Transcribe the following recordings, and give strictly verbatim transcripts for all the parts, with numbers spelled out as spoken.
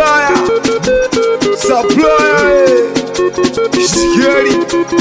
supplier, supplier, scary.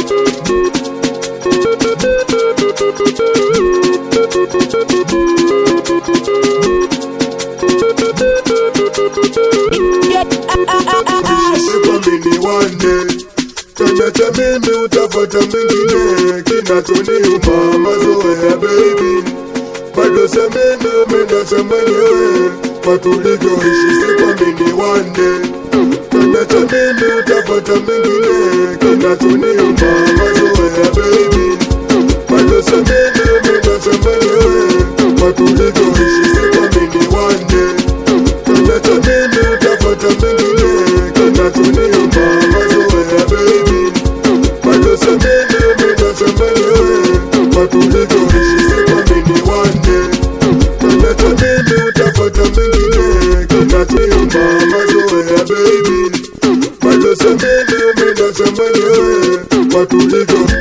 Mini one day, kanacha mimi utafata mingine, kinachoniuma mazoea baby. Bado semeni umenacha mwenyewe, matulivyoishi si kwa mini one day. Kanacha mimi utafata mingine, kinachoniuma mazoea baby. Bado semeni umenacha mwenyewe, matulivyoishi si kwa mini one day. Kanacha mimi utafata mingine, kinachoniuma mazoea baby. Bado semeni umenacha mwenyewe, matulivyoishi si kwa mini one day. Kanacha mimi utafata mingine, kinachoniuma mazoea baby. Bado semeni umenacha mwenyewe, matulivyoishi.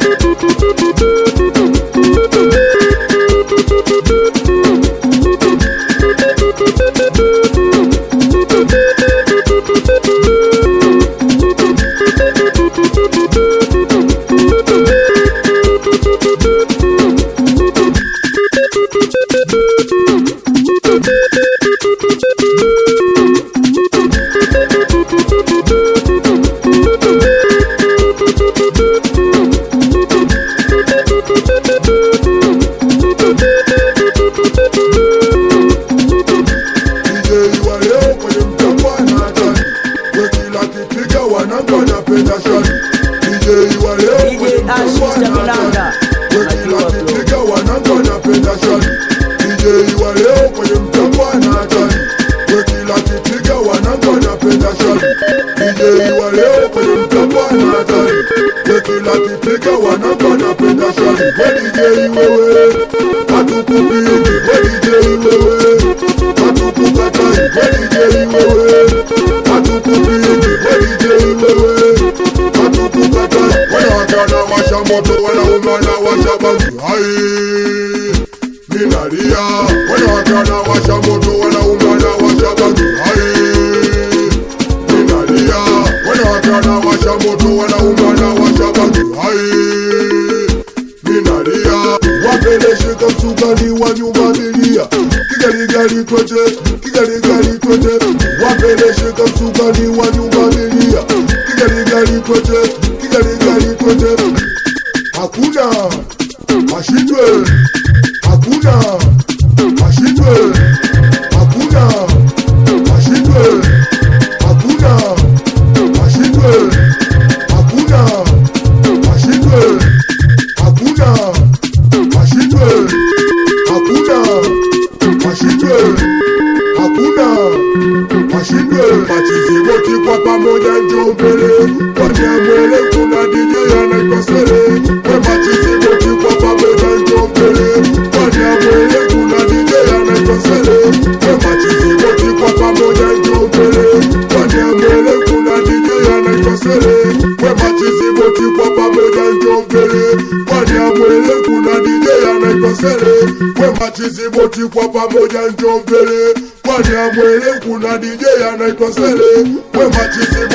Chiziboti kwa pamoja njoo mbele, kwani amwele kuna D J anaitwa Sele. We machizi